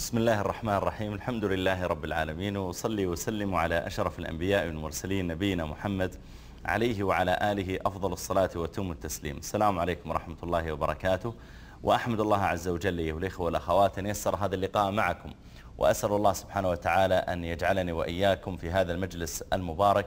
بسم الله الرحمن الرحيم. الحمد لله رب العالمين، وصلي وسلم على أشرف الأنبياء والمرسلين نبينا محمد عليه وعلى آله أفضل الصلاة وتم التسليم. السلام عليكم ورحمة الله وبركاته. وأحمد الله عز وجل أيها الإخوة والأخوات أن يسر هذا اللقاء معكم، وأسأل الله سبحانه وتعالى أن يجعلني وإياكم في هذا المجلس المبارك،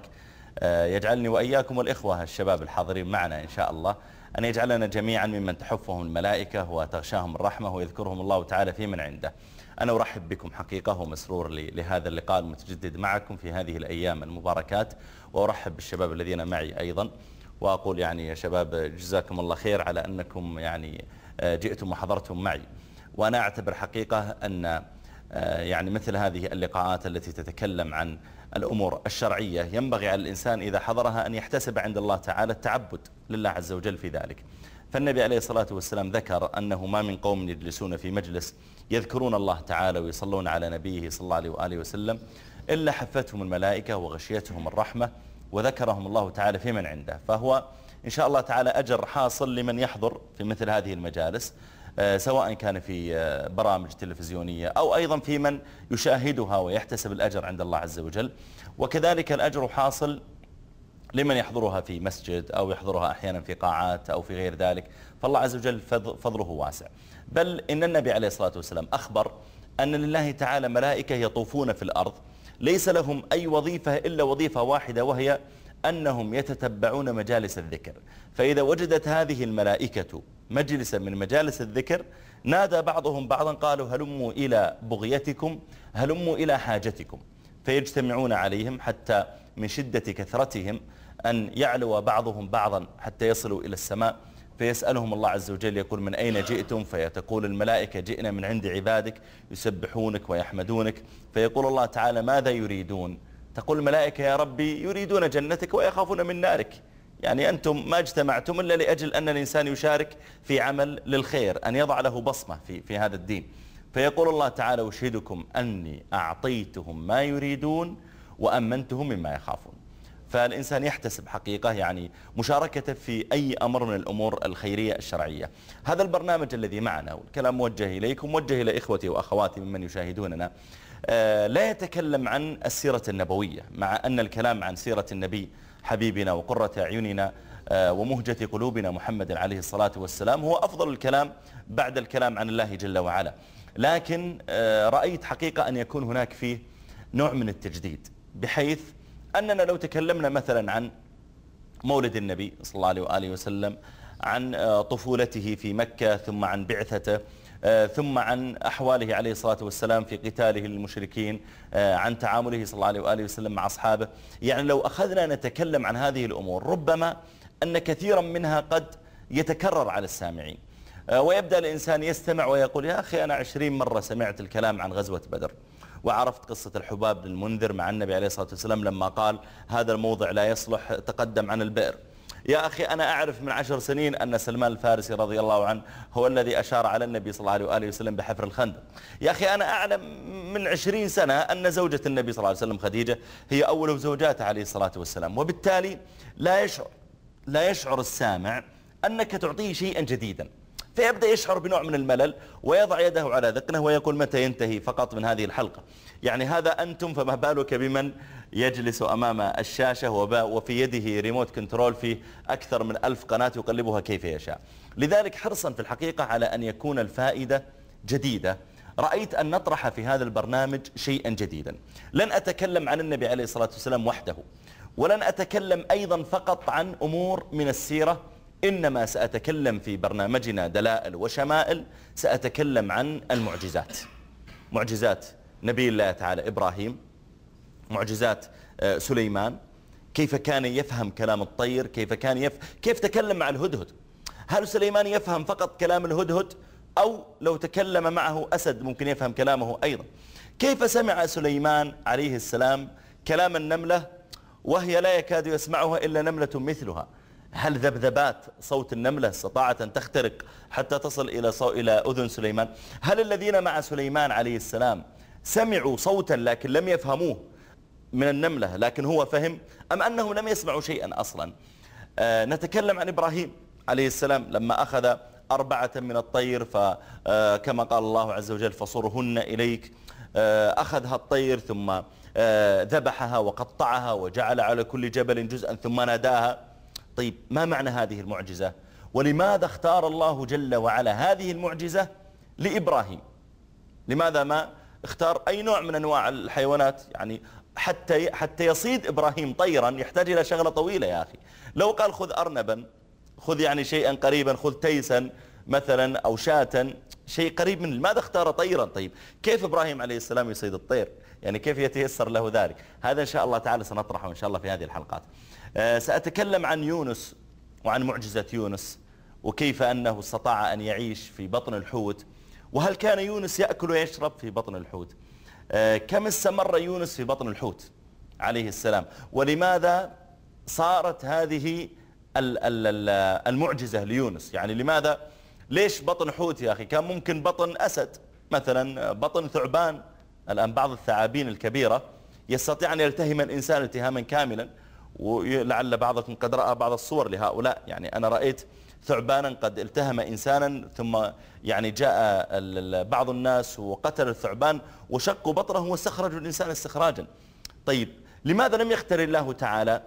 يجعلني وإياكم والإخوة الشباب الحاضرين معنا إن شاء الله، أن يجعلنا جميعا ممن تحفهم الملائكة وتغشاهم الرحمة ويذكرهم الله تعالى في من عنده. أنا أرحب بكم حقيقة ومسرور لهذا اللقاء المتجدد معكم في هذه الأيام المباركات، وأرحب بالشباب الذين معي أيضا، وأقول يعني يا شباب جزاكم الله خير على أنكم يعني جئتم وحضرتم معي. وأنا أعتبر حقيقة أن يعني مثل هذه اللقاءات التي تتكلم عن الأمور الشرعية ينبغي على الإنسان إذا حضرها أن يحتسب عند الله تعالى التعبد لله عز وجل في ذلك. فالنبي عليه الصلاة والسلام ذكر أنه ما من قوم يجلسون في مجلس يذكرون الله تعالى ويصلون على نبيه صلى الله عليه وآله وسلم إلا حفتهم الملائكة وغشيتهم الرحمة وذكرهم الله تعالى في من عنده. فهو إن شاء الله تعالى أجر حاصل لمن يحضر في مثل هذه المجالس، سواء كان في برامج تلفزيونية أو أيضا في من يشاهدها ويحتسب الأجر عند الله عز وجل. وكذلك الأجر حاصل لمن يحضرها في مسجد أو يحضرها أحيانا في قاعات أو في غير ذلك، فالله عز وجل فضله واسع. بل إن النبي عليه الصلاة والسلام أخبر أن لله تعالى ملائكة يطوفون في الأرض ليس لهم أي وظيفة إلا وظيفة واحدة، وهي أنهم يتتبعون مجالس الذكر. فإذا وجدت هذه الملائكة مجلسا من مجالس الذكر نادى بعضهم بعضا قالوا هلموا إلى بغيتكم، هلموا إلى حاجتكم، فيجتمعون عليهم حتى من شدة كثرتهم أن يعلو بعضهم بعضا حتى يصلوا إلى السماء، فيسألهم الله عز وجل يقول من أين جئتم؟ فيتقول الملائكة جئنا من عند عبادك يسبحونك ويحمدونك. فيقول الله تعالى ماذا يريدون؟ تقول الملائكة يا ربي يريدون جنتك ويخافون من نارك. يعني أنتم ما اجتمعتم إلا لأجل أن الإنسان يشارك في عمل للخير، أن يضع له بصمة في هذا الدين. فيقول الله تعالى أشهدكم أني أعطيتهم ما يريدون وأمنتهم مما يخافون. فالإنسان يحتسب حقيقة يعني مشاركته في أي أمر من الأمور الخيرية الشرعية. هذا البرنامج الذي معنا والكلام موجه إليكم موجه إلى إخوتي وأخواتي ممن يشاهدوننا، لا يتكلم عن السيرة النبوية، مع أن الكلام عن سيرة النبي حبيبنا وقرة أعيننا ومهجة قلوبنا محمد عليه الصلاة والسلام هو أفضل الكلام بعد الكلام عن الله جل وعلا. لكن رأيت حقيقة أن يكون هناك فيه نوع من التجديد، بحيث أننا لو تكلمنا مثلا عن مولد النبي صلى الله عليه وآله وسلم، عن طفولته في مكة، ثم عن بعثته، ثم عن أحواله عليه الصلاة والسلام في قتاله للمشركين، عن تعامله صلى الله عليه وآله وسلم مع أصحابه، يعني لو أخذنا نتكلم عن هذه الأمور ربما أن كثيرا منها قد يتكرر على السامعين، ويبدأ الإنسان يستمع ويقول يا أخي أنا 20 مرة سمعت الكلام عن غزوة بدر، وعرفت قصة الحباب بن المنذر مع النبي عليه الصلاة والسلام لما قال هذا الموضع لا يصلح تقدم عن البئر. يا أخي أنا أعرف من 10 سنين أن سلمان الفارسي رضي الله عنه هو الذي أشار على النبي صلى الله عليه وآله وسلم بحفر الخندق. يا أخي أنا أعلم من 20 سنة أن زوجة النبي صلى الله عليه وسلم خديجة هي أول زوجاته عليه الصلاة والسلام. وبالتالي لا يشعر السامع أنك تعطيه شيئا جديدا، فيبدأ يشعر بنوع من الملل ويضع يده على ذقنه ويقول متى ينتهي فقط من هذه الحلقة؟ يعني هذا أنتم، فما بالك بمن يجلس أمام الشاشة وفي يده ريموت كنترول في أكثر من 1000 قناة يقلبها كيف يشاء. لذلك حرصا في الحقيقة على أن يكون الفائدة جديدة، رأيت أن نطرح في هذا البرنامج شيئا جديدا. لن أتكلم عن النبي عليه الصلاة والسلام وحده، ولن أتكلم أيضا فقط عن أمور من السيرة، إنما سأتكلم في برنامجنا دلائل وشمائل، سأتكلم عن المعجزات، معجزات نبي الله تعالى إبراهيم، معجزات سليمان، كيف كان يفهم كلام الطير، كيف تكلم مع الهدهد. هل سليمان يفهم فقط كلام الهدهد، أو لو تكلم معه أسد ممكن يفهم كلامه أيضا؟ كيف سمع سليمان عليه السلام كلام النملة وهي لا يكاد يسمعها إلا نملة مثلها؟ هل ذبذبات صوت النملة استطاعت أن تخترق حتى تصل إلى أذن سليمان؟ هل الذين مع سليمان عليه السلام سمعوا صوتا لكن لم يفهموه من النملة لكن هو فهم، أم أنهم لم يسمعوا شيئا أصلا؟ نتكلم عن إبراهيم عليه السلام لما أخذ 4 من الطير، فكما قال الله عز وجل فصرهن إليك. أخذها الطير ثم ذبحها وقطعها وجعل على كل جبل جزءا ثم ناداها. طيب ما معنى هذه المعجزة؟ ولماذا اختار الله جل وعلا هذه المعجزة لإبراهيم؟ لماذا ما اختار أي نوع من أنواع الحيوانات؟ يعني حتى يصيد إبراهيم طيرا يحتاج إلى شغلة طويلة يا أخي. لو قال خذ أرنبا، خذ يعني شيئا قريبا، خذ تيسا مثلا أو شاة، شيء قريب من، لماذا اختار طيرا؟ طيب كيف إبراهيم عليه السلام يصيد الطير؟ يعني كيف يتيسر له ذلك؟ هذا إن شاء الله تعالى سنطرحه إن شاء الله في هذه الحلقات. سأتكلم عن يونس وعن معجزة يونس، وكيف أنه استطاع أن يعيش في بطن الحوت، وهل كان يونس يأكل ويشرب في بطن الحوت؟ كم استمر يونس في بطن الحوت عليه السلام؟ ولماذا صارت هذه المعجزة ليونس؟ يعني لماذا؟ ليش بطن حوت يا أخي؟ كان ممكن بطن أسد مثلا، بطن ثعبان. الآن بعض الثعابين الكبيرة يستطيع أن يلتهم الإنسان التهاما كاملا، ولعل بعضكم قد رأى بعض الصور لهؤلاء. يعني أنا رأيت ثعبانا قد التهم إنسانا، ثم يعني جاء بعض الناس وقتل الثعبان وشقوا بطنه واستخرجوا الإنسان استخراجا. طيب لماذا لم يختار الله تعالى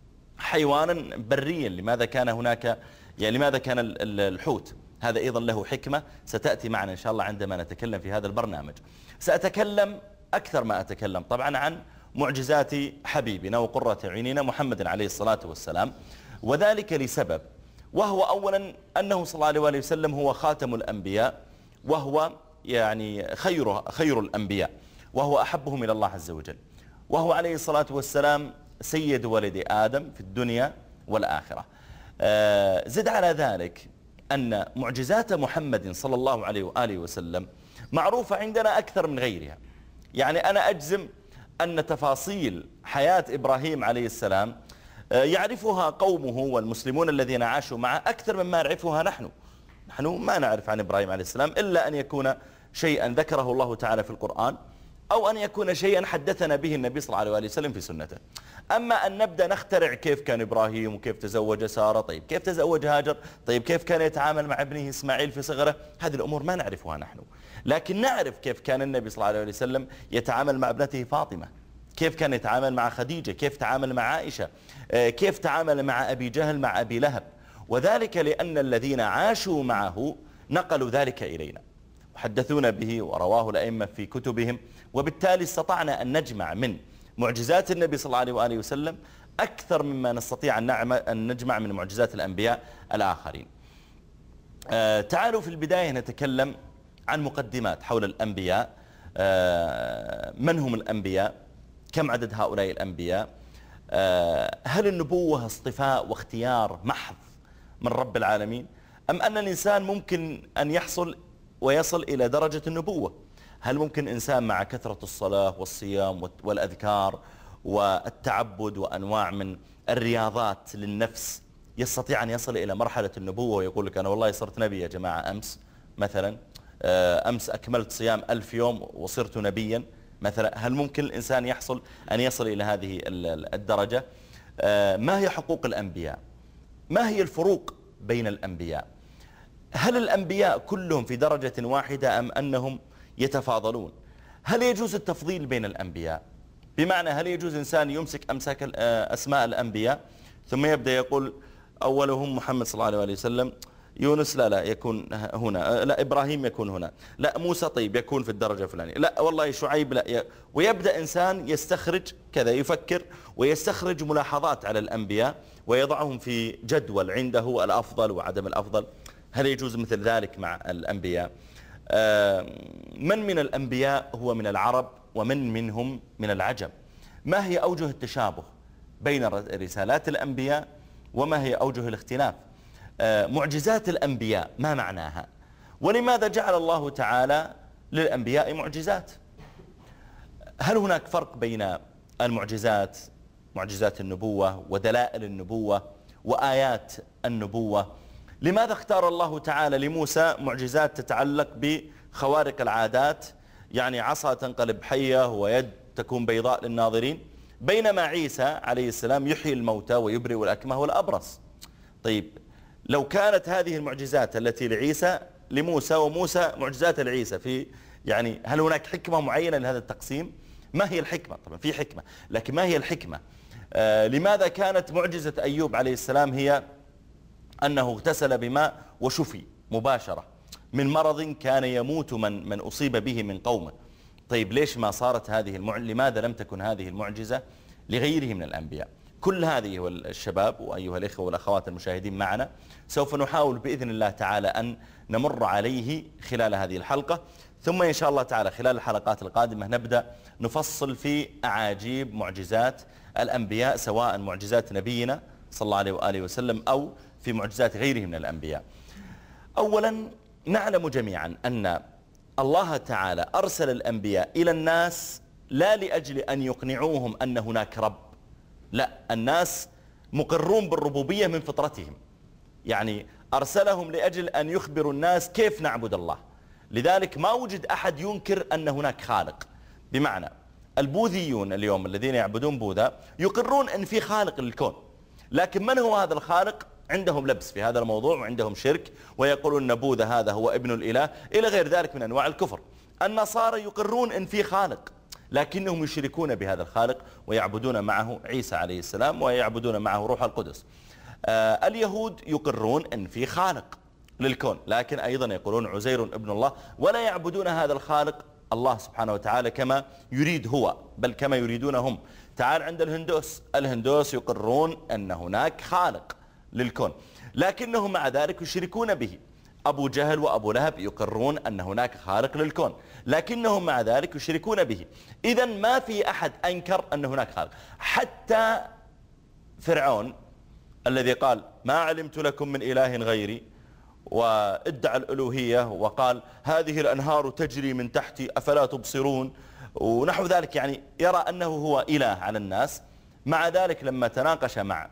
حيوانا بريا؟ لماذا كان هناك، يعني لماذا كان الحوت؟ هذا أيضا له حكمة ستأتي معنا إن شاء الله عندما نتكلم في هذا البرنامج. سأتكلم أكثر ما أتكلم طبعا عن معجزات حبيبنا وقرة عيننا محمد عليه الصلاة والسلام، وذلك لسبب، وهو أولا أنه صلى الله عليه وسلم هو خاتم الأنبياء، وهو يعني خير الأنبياء، وهو أحبهم إلى الله عز وجل، وهو عليه الصلاة والسلام سيد ولد آدم في الدنيا والآخرة. زد على ذلك أن معجزات محمد صلى الله عليه وآله وسلم معروفة عندنا أكثر من غيرها. يعني أنا أجزم أن تفاصيل حياة إبراهيم عليه السلام يعرفها قومه والمسلمون الذين عاشوا معه أكثر مما نعرفها نحن ما نعرف عن إبراهيم عليه السلام إلا أن يكون شيئا ذكره الله تعالى في القرآن، أو أن يكون شيئا حدثنا به النبي صلى الله عليه وسلم في سنته. أما أن نبدأ نخترع كيف كان إبراهيم وكيف تزوج سارة، طيب كيف تزوج هاجر، طيب كيف كان يتعامل مع ابنه إسماعيل في صغره، هذه الأمور ما نعرفها نحن. لكن نعرف كيف كان النبي صلى الله عليه وسلم يتعامل مع ابنته فاطمة، كيف كان يتعامل مع خديجة، كيف تعامل مع عائشة، كيف تعامل مع أبي جهل، مع أبي لهب. وذلك لأن الذين عاشوا معه نقلوا ذلك إلينا وحدثونا به ورواه الأئمة في كتبهم، وبالتالي استطعنا أن نجمع من معجزات النبي صلى الله عليه وآله وسلم أكثر مما نستطيع أن نجمع من معجزات الأنبياء الآخرين. تعالوا في البداية نتكلم عن مقدمات حول الأنبياء. من هم الأنبياء؟ كم عدد هؤلاء الأنبياء؟ هل النبوة اصطفاء واختيار محض من رب العالمين، أم أن الإنسان ممكن أن يصل إلى درجة النبوة؟ هل ممكن إنسان مع كثرة الصلاة والصيام والأذكار والتعبد وأنواع من الرياضات للنفس يستطيع أن يصل إلى مرحلة النبوة ويقول لك أنا والله صرت نبي يا جماعة أمس مثلا، أمس أكملت صيام 1000 يوم وصرت نبيا مثلا؟ هل ممكن الإنسان يصل إلى هذه الدرجة؟ ما هي حقوق الأنبياء؟ ما هي الفروق بين الأنبياء؟ هل الأنبياء كلهم في درجة واحدة أم أنهم يتفاضلون؟ هل يجوز التفضيل بين الأنبياء؟ بمعنى هل يجوز إنسان يمسك أسماء الأنبياء ثم يبدأ يقول أولهم محمد صلى الله عليه وسلم، يونس لا يكون هنا، لا إبراهيم يكون هنا، لا موسى طيب يكون في الدرجة الفلانية، لا والله شعيب لا ويبدأ إنسان يستخرج كذا، يفكر ويستخرج ملاحظات على الأنبياء ويضعهم في جدول عنده الأفضل وعدم الأفضل. هل يجوز مثل ذلك مع الأنبياء؟ من الأنبياء هو من العرب ومن منهم من العجم؟ ما هي أوجه التشابه بين رسالات الأنبياء وما هي أوجه الاختلاف؟ معجزات الأنبياء ما معناها؟ ولماذا جعل الله تعالى للأنبياء معجزات؟ هل هناك فرق بين المعجزات، معجزات النبوة ودلائل النبوة وآيات النبوة؟ لماذا اختار الله تعالى لموسى معجزات تتعلق بخوارق العادات، يعني عصا تنقلب حية ويد تكون بيضاء للناظرين، بينما عيسى عليه السلام يحيي الموتى ويبرئ الأكمه والأبرص؟ طيب لو كانت هذه المعجزات التي لعيسى لموسى وموسى معجزات لعيسى، في يعني هل هناك حكمة معينة لهذا التقسيم؟ ما هي الحكمة؟ طبعا في حكمة، لكن ما هي الحكمة؟ لماذا كانت معجزة أيوب عليه السلام هي أنه اغتسل بماء وشفي مباشرة من مرض كان يموت من أصيب به من قومه؟ طيب ليش ما صارت هذه لماذا لم تكن هذه المعجزة لغيره من الأنبياء؟ كل هذه الشباب وأيها الإخوة والأخوات المشاهدين معنا سوف نحاول بإذن الله تعالى أن نمر عليه خلال هذه الحلقة، ثم إن شاء الله تعالى خلال الحلقات القادمة نبدأ نفصل في أعاجيب معجزات الأنبياء، سواء معجزات نبينا صلى الله عليه وآله وسلم أو في معجزات غيره من الأنبياء. أولا نعلم جميعا أن الله تعالى أرسل الأنبياء إلى الناس لا لأجل أن يقنعوهم أن هناك رب، لا، الناس مقرون بالربوبية من فطرتهم، يعني أرسلهم لأجل أن يخبروا الناس كيف نعبد الله. لذلك ما وجد أحد ينكر أن هناك خالق، بمعنى البوذيون اليوم الذين يعبدون بوذا يقرون أن في خالق للكون، لكن من هو هذا الخالق؟ عندهم لبس في هذا الموضوع وعندهم شرك، ويقولون أن بوذا هذا هو ابن الإله إلى غير ذلك من أنواع الكفر. النصارى يقرون أن في خالق، لكنهم يشركون بهذا الخالق ويعبدون معه عيسى عليه السلام ويعبدون معه روح القدس. اليهود يقرون أن في خالق للكون، لكن أيضا يقولون عزير ابن الله، ولا يعبدون هذا الخالق الله سبحانه وتعالى كما يريد هو، بل كما يريدون هم. تعال عند الهندوس يقرون أن هناك خالق للكون، لكنهم مع ذلك يشركون به. أبو جهل وأبو لهب يقرون أن هناك خالق للكون، لكنهم مع ذلك يشركون به. إذن ما في أحد أنكر أن هناك خالق، حتى فرعون الذي قال ما علمت لكم من إله غيري، وادعى الألوهية وقال هذه الأنهار تجري من تحتي أفلا تبصرون ونحو ذلك، يعني يرى أنه هو إله على الناس. مع ذلك لما تناقش مع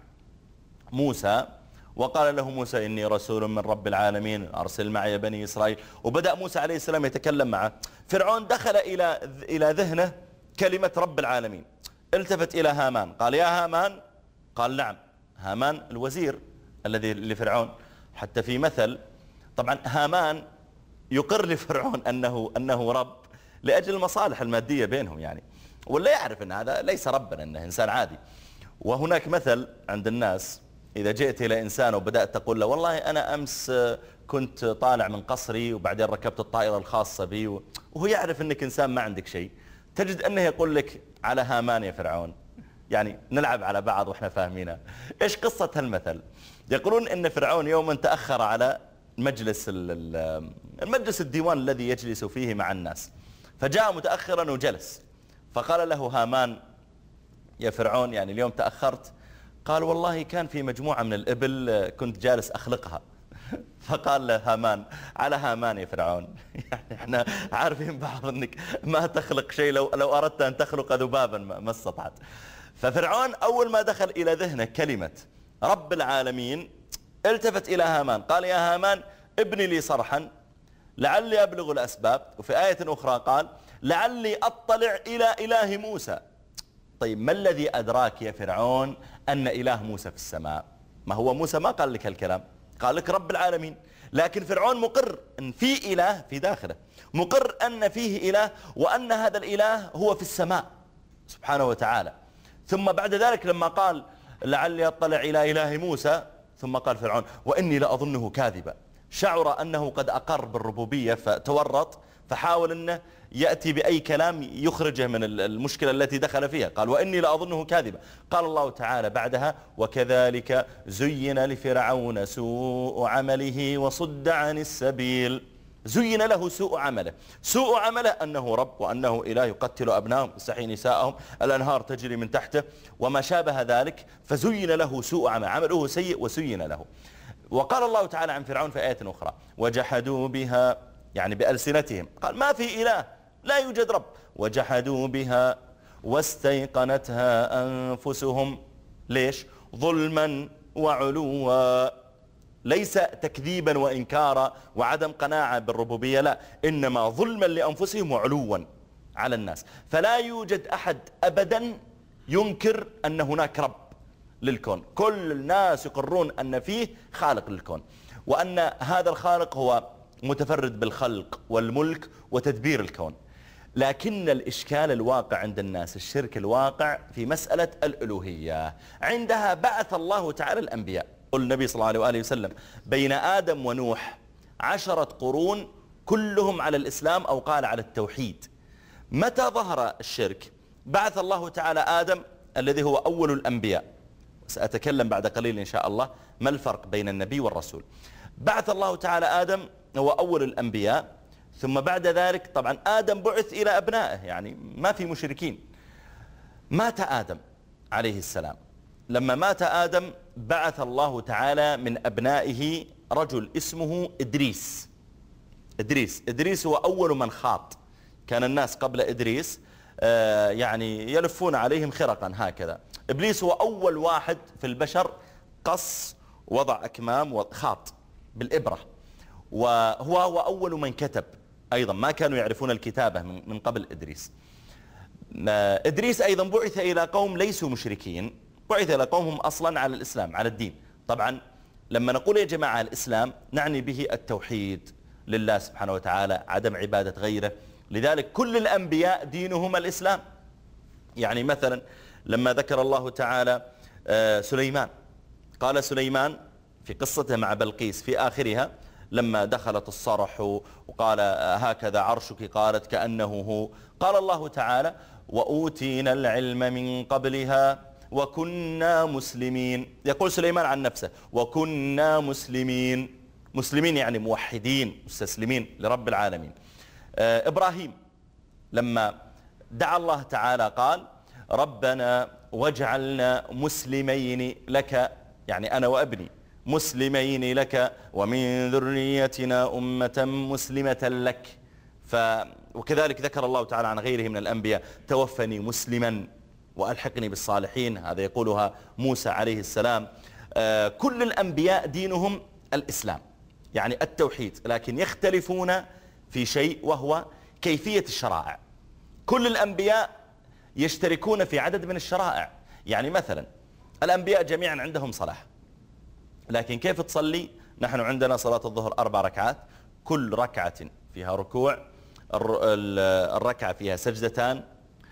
موسى وقال له موسى إني رسول من رب العالمين أرسل معي بني إسرائيل، وبدأ موسى عليه السلام يتكلم معه، فرعون دخل إلى ذهنه كلمة رب العالمين. التفت إلى هامان قال يا هامان، قال نعم، هامان الوزير الذي لفرعون. حتى في مثل، طبعا هامان يقر لفرعون أنه رب لأجل المصالح المادية بينهم، يعني ولا يعرف أن هذا ليس ربا، أنه إنسان عادي. وهناك مثل عند الناس، إذا جئت إلى إنسان وبدأت تقول له والله أنا أمس كنت طالع من قصري وبعدين ركبت الطائرة الخاصة بي، وهو يعرف أنك إنسان ما عندك شيء، تجد أنه يقول لك على هامان يا فرعون، يعني نلعب على بعض وإحنا فاهمينها. إيش قصة هالمثل؟ يقولون أن فرعون يوما تأخر على المجلس الديوان الذي يجلس فيه مع الناس، فجاء متأخرا وجلس، فقال له هامان يا فرعون يعني اليوم تأخرت. قال والله كان في مجموعة من الإبل كنت جالس أخلقها. فقال له هامان على هامان يا فرعون، يعني احنا عارفين بعض انك ما تخلق شيء، لو أردت أن تخلق ذبابا ما استطعت. ففرعون أول ما دخل إلى ذهنه كلمة رب العالمين التفت إلى هامان قال يا هامان ابني لي صرحا لعلي أبلغ الأسباب، وفي آية أخرى قال لعلي أطلع إلى إله موسى. طيب ما الذي أدراك يا فرعون أن إله موسى في السماء؟ ما هو موسى ما قال لك الكلام، قال لك رب العالمين، لكن فرعون مقر أن في إله في داخله، مقر أن فيه إله وأن هذا الإله هو في السماء سبحانه وتعالى. ثم بعد ذلك لما قال لعلي أطلع إلى إله موسى، ثم قال فرعون وإني لأظنه كاذبا، شعر أنه قد أقر بالربوبية فتورط، فحاول أنه يأتي بأي كلام يخرجه من المشكلة التي دخل فيها، قال وإني لأظنه كاذبا. قال الله تعالى بعدها وكذلك زين لفرعون سوء عمله وصد عن السبيل. زين له سوء عمله أنه رب وأنه إله يقتل أبنائهم يستحيي نساءهم، الأنهار تجري من تحته وما شابه ذلك، فزين له سوء عمله سيء وزين له. وقال الله تعالى عن فرعون في آية أخرى وجحدوا بها، يعني بألسنتهم، قال ما في إله، لا يوجد رب، وجحدوا بها واستيقنتها أنفسهم، ليش؟ ظلما وعلوا، ليس تكذيبا وإنكارا وعدم قناعة بالربوبية، لا، إنما ظلما لأنفسهم وعلوا على الناس. فلا يوجد أحد أبدا ينكر أن هناك رب، للكون. كل الناس يقرون أن فيه خالق للكون، وأن هذا الخالق هو متفرد بالخلق والملك وتدبير الكون. لكن الإشكال الواقع عند الناس، الشرك الواقع في مسألة الألوهية. عندها بعث الله تعالى الأنبياء. قل النبي صلى الله عليه وآله وسلم بين آدم ونوح 10 قرون كلهم على الإسلام، أو قال على التوحيد. متى ظهر الشرك؟ بعث الله تعالى آدم الذي هو أول الأنبياء. سأتكلم بعد قليل إن شاء الله ما الفرق بين النبي والرسول. بعث الله تعالى آدم، هو أول الأنبياء. ثم بعد ذلك طبعا آدم بعث إلى أبنائه، يعني ما في مشركين. مات آدم عليه السلام. لما مات آدم بعث الله تعالى من أبنائه رجل اسمه إدريس. إدريس هو أول من خاط. كان الناس قبل إدريس يعني يلفون عليهم خرقا هكذا. إبليس هو أول واحد في البشر قص، وضع أكمام وخاط بالإبرة، وهو أول من كتب أيضا. ما كانوا يعرفون الكتابة من قبل إدريس. إدريس أيضا بعث إلى قوم ليسوا مشركين، بعث إلى قومهم أصلا على الإسلام، على الدين. طبعا لما نقول يا جماعة الإسلام نعني به التوحيد لله سبحانه وتعالى، عدم عبادة غيره. لذلك كل الأنبياء دينهم الإسلام. يعني مثلا لما ذكر الله تعالى سليمان، قال سليمان في قصته مع بلقيس في آخرها لما دخلت الصرح وقال هكذا عرشك، قالت كأنه هو. قال الله تعالى وأوتينا العلم من قبلها وكنا مسلمين. يقول سليمان عن نفسه وكنا مسلمين. مسلمين يعني موحدين مستسلمين لرب العالمين. إبراهيم لما دعا الله تعالى قال ربنا واجعلنا مسلمين لك، يعني أنا وأبني مسلمين لك ومن ذريتنا أمة مسلمة لك. وكذلك ذكر الله تعالى عن غيره من الأنبياء توفني مسلما وألحقني بالصالحين، هذا يقولها موسى عليه السلام. كل الأنبياء دينهم الإسلام، يعني التوحيد، لكن يختلفون في شيء وهو كيفية الشرائع. كل الأنبياء يشتركون في عدد من الشرائع. يعني مثلا الأنبياء جميعا عندهم صلاة، لكن كيف تصلي؟ نحن عندنا صلاة الظهر 4 ركعات، كل ركعة فيها ركوع، الركعة فيها سجدتان.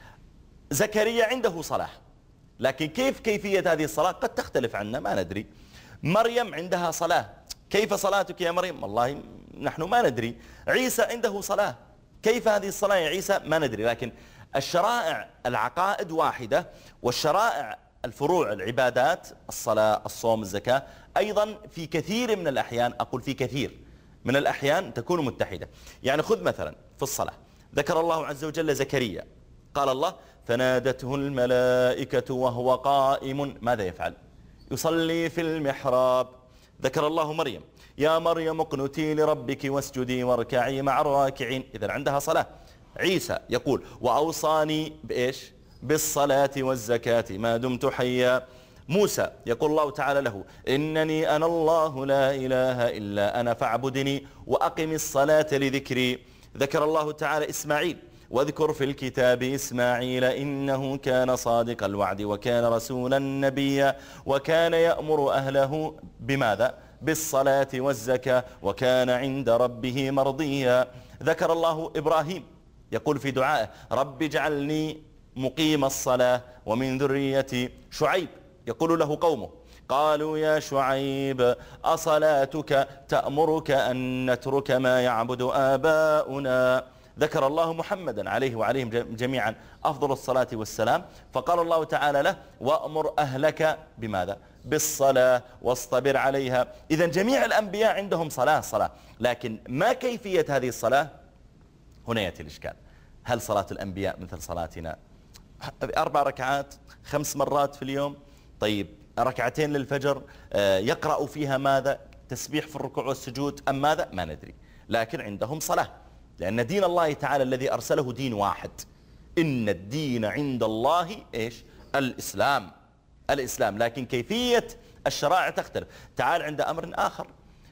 زكريا عنده صلاة، لكن كيفية هذه الصلاة قد تختلف عنا، ما ندري. مريم عندها صلاة، كيف صلاتك يا مريم؟ والله نحن ما ندري. عيسى عنده صلاة، كيف هذه الصلاة يا عيسى؟ ما ندري. لكن الشرائع العقائد واحدة، والشرائع الفروع العبادات الصلاة الصوم الزكاة أيضا في كثير من الأحيان، أقول في كثير من الأحيان تكون متحدة. يعني خذ مثلا في الصلاة ذكر الله عز وجل زكريا، قال الله فنادته الملائكة وهو قائم ماذا يفعل؟ يصلي في المحراب. ذكر الله مريم يا مريم اقنتي لربك واسجدي واركعي مع الراكعين، إذن عندها صلاة. عيسى يقول وأوصاني بإيش؟ بالصلاة والزكاة ما دمت حيا. موسى يقول الله تعالى له إنني أنا الله لا إله إلا أنا فاعبدني وأقم الصلاة لذكري. ذكر الله تعالى إسماعيل واذكر في الكتاب إسماعيل إنه كان صادق الوعد وكان رسولا نبيا وكان يأمر أهله بماذا؟ بالصلاة والزكاة وكان عند ربه مرضيا. ذكر الله إبراهيم يقول في دعائه رب اجعلني مقيم الصلاة ومن ذريتي. شعيب يقول له قومه قالوا يا شعيب أصلاتك تأمرك أن نترك ما يعبد آباؤنا. ذكر الله محمدا عليه وعليهم جميعا أفضل الصلاة والسلام، فقال الله تعالى له وأمر أهلك بماذا؟ بالصلاة واصطبر عليها. إذن جميع الأنبياء عندهم صلاة، لكن ما كيفية هذه الصلاة؟ هنا يأتي الإشكال. هل صلاة الأنبياء مثل صلاتنا 4 ركعات 5 مرات في اليوم؟ طيب ركعتين للفجر يقرأ فيها ماذا؟ تسبيح في الركوع والسجود أم ماذا؟ ما ندري. لكن عندهم صلاة، لأن دين الله تعالى الذي أرسله دين واحد. إن الدين عند الله إيش؟ الإسلام. لكن كيفية الشرائع تختلف. تعال عند أمر آخر،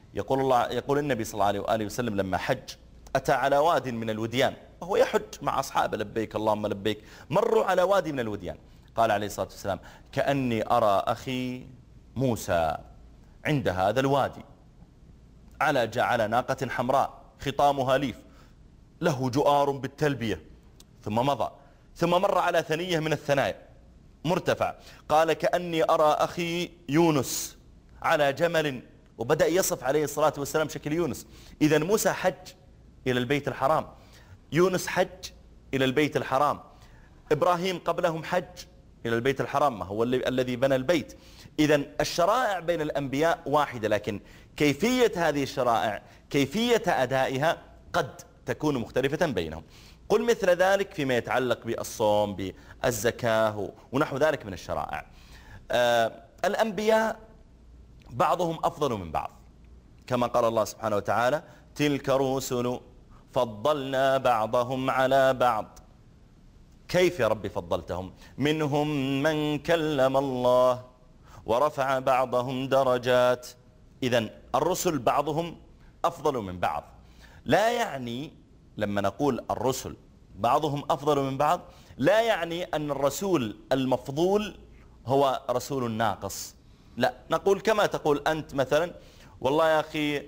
يقول النبي صلى الله عليه وآله وسلم لما حج أتى على واد من الوديان وهو يحج مع أصحابه لبيك اللهم لبيك، مروا على وادي من الوديان. قال عليه الصلاة والسلام: كأني أرى أخي موسى عند هذا الوادي على ناقة حمراء خطامها ليف، له جؤار بالتلبية، ثم مضى، ثم مر على ثنية من الثنايا مرتفع، قال: كأني أرى أخي يونس على جمل، وبدأ يصف عليه الصلاة والسلام شكل يونس. إذا موسى حج إلى البيت الحرام، يونس حج إلى البيت الحرام، إبراهيم قبلهم حج إلى البيت الحرام، ما هو الذي بنى البيت. إذا الشرائع بين الأنبياء واحدة، لكن كيفية هذه الشرائع، كيفية أدائها قد تكون مختلفة بينهم. قل مثل ذلك فيما يتعلق بالصوم، بالزكاة ونحو ذلك من الشرائع. الأنبياء بعضهم أفضل من بعض، كما قال الله سبحانه وتعالى: تلك رسل فضلنا بعضهم على بعض. كيف يا ربي فضلتهم؟ منهم من كلم الله ورفع بعضهم درجات. إذن الرسل بعضهم أفضل من بعض. لا يعني لما نقول الرسل بعضهم أفضل من بعض لا يعني أن الرسول المفضول هو رسول ناقص، لا، نقول كما تقول أنت مثلا: والله يا أخي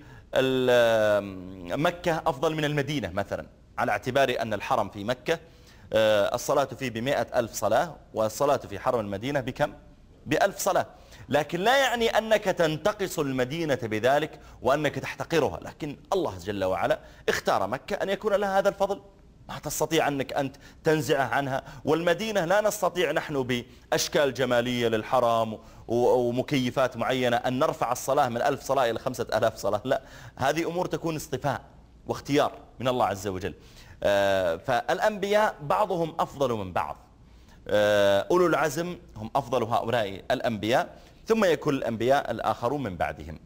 مكة أفضل من المدينة مثلا، على اعتبار أن الحرم في مكة الصلاة فيه ب100,000 صلاة، والصلاة في حرم المدينة بكم؟ ب1000 صلاة. لكن لا يعني أنك تنتقص المدينة بذلك وأنك تحتقرها، لكن الله جل وعلا اختار مكة أن يكون لها هذا الفضل، ما تستطيع أنك أنت تنزعه عنها. والمدينة لا نستطيع نحن بأشكال جمالية للحرم ومكيفات معينة أن نرفع الصلاة من 1000 صلاة إلى 5000 صلاة، لا، هذه أمور تكون اصطفاء واختيار من الله عز وجل. فالأنبياء بعضهم أفضل من بعض، أولو العزم هم أفضل هؤلاء الأنبياء، ثم يكون الأنبياء الآخرون من بعدهم.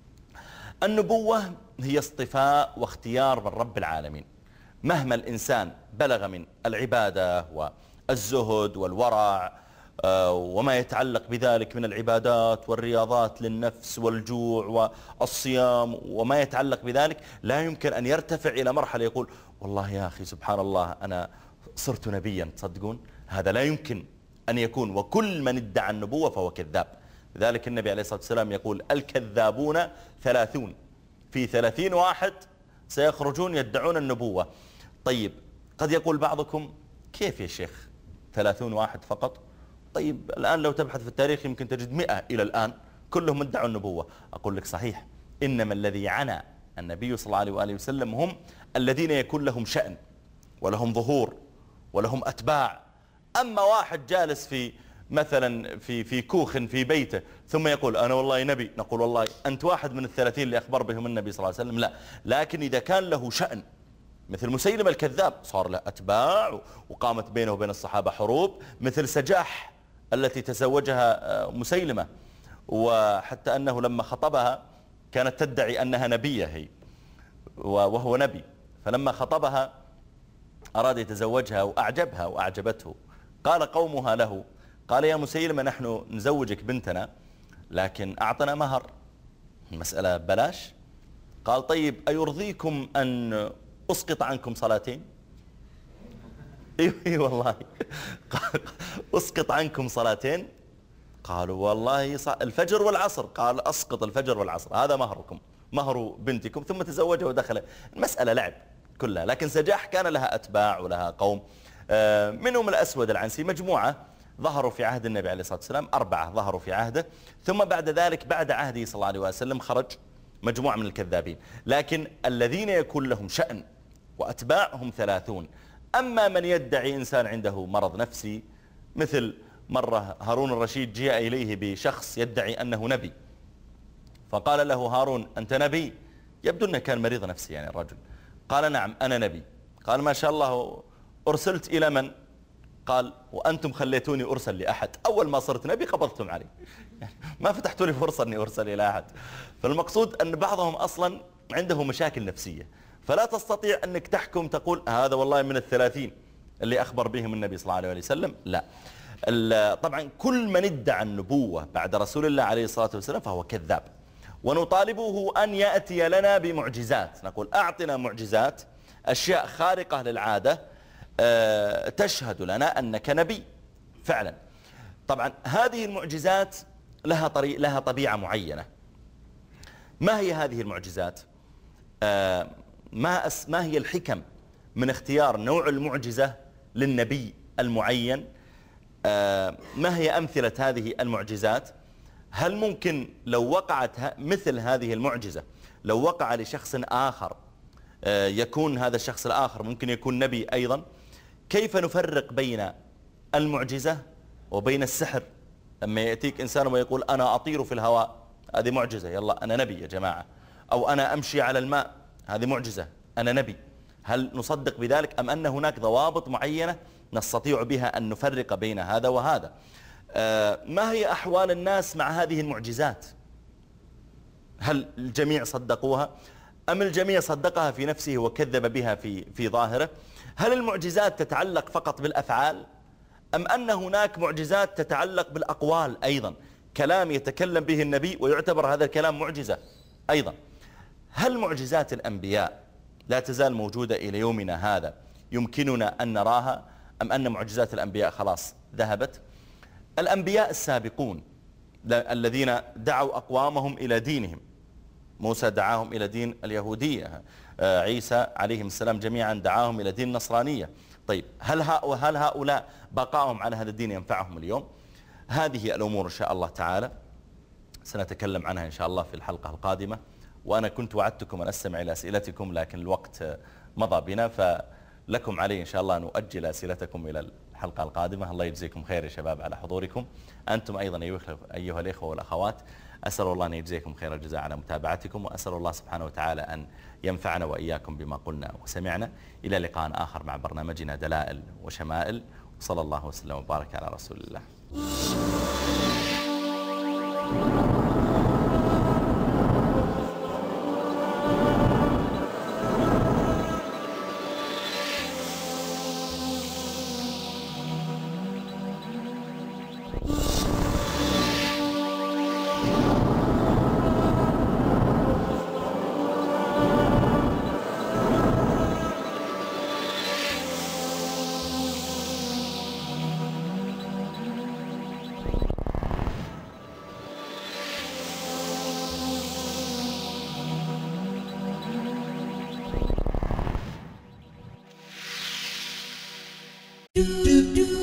النبوة هي اصطفاء واختيار من رب العالمين، مهما الإنسان بلغ من العبادة والزهد والورع وما يتعلق بذلك من العبادات والرياضات للنفس والجوع والصيام وما يتعلق بذلك، لا يمكن أن يرتفع إلى مرحلة يقول: والله يا أخي سبحان الله أنا صرت نبيا. تصدقون هذا لا يمكن أن يكون، وكل من ادعى النبوة فهو كذاب. لذلك النبي عليه الصلاة والسلام يقول: الكذابون 30، في 30 واحد سيخرجون يدعون النبوة. طيب قد يقول بعضكم: كيف يا شيخ 30 واحد فقط؟ طيب الآن لو تبحث في التاريخ يمكن تجد 100 إلى الآن كلهم ادعوا النبوة. أقول لك صحيح، إنما الذي عنى النبي صلى الله عليه وآله وسلم هم الذين يكون لهم شأن ولهم ظهور ولهم أتباع. أما واحد جالس في مثلا في كوخ في بيته ثم يقول: أنا والله نبي، نقول: والله أنت واحد من 30 اللي أخبر بهم النبي صلى الله عليه وسلم. لا، لكن إذا كان له شأن مثل مسيلمة الكذاب صار له أتباع وقامت بينه وبين الصحابة حروب، مثل سجاح التي تزوجها مسيلمة، وحتى أنه لما خطبها كانت تدعي أنها نبية هي وهو نبي، فلما خطبها أراد يتزوجها وأعجبها وأعجبته، قال قومها له: قال يا مسيلمة نحن نزوجك بنتنا لكن أعطنا مهر، المسألة بلاش. قال: طيب أيرضيكم أن أسقط عنكم صلاتين؟ إيه والله أسقط عنكم صلاتين؟ قالوا: والله الفجر والعصر. قال: أسقط الفجر والعصر، هذا مهركم، مهر بنتكم. ثم تزوجها ودخل. المسألة لعب كلها. لكن سجاح كان لها أتباع ولها قوم، منهم الأسود العنسي، مجموعة ظهروا في عهد النبي عليه الصلاة والسلام، 4 ظهروا في عهده، ثم بعد ذلك بعد عهده صلى الله عليه وسلم خرج مجموعة من الكذابين. لكن الذين يكون لهم شأن وأتباع هم 30. أما من يدعي إنسان عنده مرض نفسي، مثل مرة هارون الرشيد جاء إليه بشخص يدعي أنه نبي، فقال له هارون: أنت نبي؟ يبدو أنه كان مريض نفسي يعني الرجل. قال: نعم أنا نبي. قال: ما شاء الله، أرسلت إلى من؟ قال: وأنتم خليتوني أرسل لأحد، أول ما صرت نبي قبضتم علي، ما فتحتوا لي فرصة أني أرسل إلى أحد. فالمقصود أن بعضهم أصلا عنده مشاكل نفسية، فلا تستطيع أنك تحكم تقول هذا والله من 30 اللي أخبر بهم النبي صلى الله عليه وسلم. لا، طبعا كل من ادعى النبوة بعد رسول الله عليه الصلاة والسلام فهو كذاب، ونطالبه أن يأتي لنا بمعجزات. نقول: أعطنا معجزات، أشياء خارقة للعادة تشهد لنا أنك نبي فعلا. طبعا هذه المعجزات لها طبيعة معينة. ما هي هذه المعجزات؟ ما هي الحكم من اختيار نوع المعجزة للنبي المعين؟ ما هي أمثلة هذه المعجزات؟ هل ممكن لو وقعت مثل هذه المعجزة لو وقع لشخص آخر يكون هذا الشخص الآخر ممكن يكون نبي أيضا؟ كيف نفرق بين المعجزة وبين السحر؟ لما يأتيك إنسان ويقول أنا أطير في الهواء، هذه معجزة، يلا أنا نبي يا جماعة. أو أنا أمشي على الماء، هذه معجزة، أنا نبي. هل نصدق بذلك أم أن هناك ضوابط معينة نستطيع بها أن نفرق بين هذا وهذا؟ ما هي أحوال الناس مع هذه المعجزات؟ هل الجميع صدقوها أم الجميع صدقها في نفسه وكذب بها في ظاهره؟ هل المعجزات تتعلق فقط بالأفعال أم أن هناك معجزات تتعلق بالأقوال أيضا؟ كلام يتكلم به النبي ويعتبر هذا الكلام معجزة أيضا. هل معجزات الأنبياء لا تزال موجودة إلى يومنا هذا يمكننا أن نراها أم أن معجزات الأنبياء خلاص ذهبت؟ الأنبياء السابقون الذين دعوا أقوامهم إلى دينهم، موسى دعاهم إلى دين اليهودية، عيسى عليهم السلام جميعا دعاهم إلى دين النصرانية. طيب هل هؤلاء بقائهم على هذا الدين ينفعهم اليوم؟ هذه الأمور إن شاء الله تعالى سنتكلم عنها إن شاء الله في الحلقة القادمة. وأنا كنت وعدتكم أن أستمع إلى أسئلتكم لكن الوقت مضى بنا، فلكم علي إن شاء الله أن أؤجل أسئلتكم إلى الحلقة القادمة. الله يجزيكم خير يا شباب على حضوركم، أنتم أيضا أيها الإخوة والأخوات. أسأل الله أن يجزيكم خير الجزاء على متابعتكم، وأسأل الله سبحانه وتعالى أن ينفعنا وإياكم بما قلنا وسمعنا. إلى لقاء آخر مع برنامجنا دلائل وشمائل، وصلى الله وسلم وبارك على رسول الله. Do do do